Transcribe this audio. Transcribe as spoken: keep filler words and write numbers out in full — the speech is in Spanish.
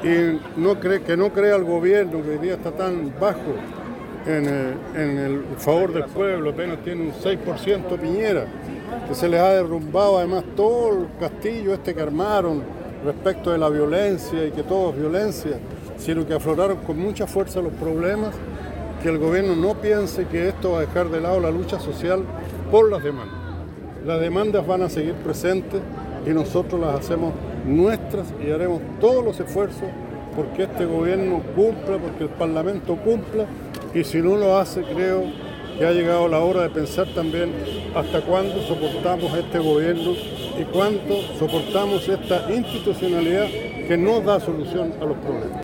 y no cree, que no crea el gobierno, que hoy día está tan bajo en el, en el favor del pueblo, apenas tiene un seis por ciento Piñera, que se les ha derrumbado además todo el castillo este que armaron respecto de la violencia y que todo es violencia, sino que afloraron con mucha fuerza los problemas, que el gobierno no piense que esto va a dejar de lado la lucha social por las demandas. Las demandas van a seguir presentes y nosotros las hacemos nuestras y haremos todos los esfuerzos porque este gobierno cumpla, porque el Parlamento cumpla, y si no lo hace, creo que ha llegado la hora de pensar también hasta cuándo soportamos este gobierno y cuánto soportamos esta institucionalidad que no da solución a los problemas.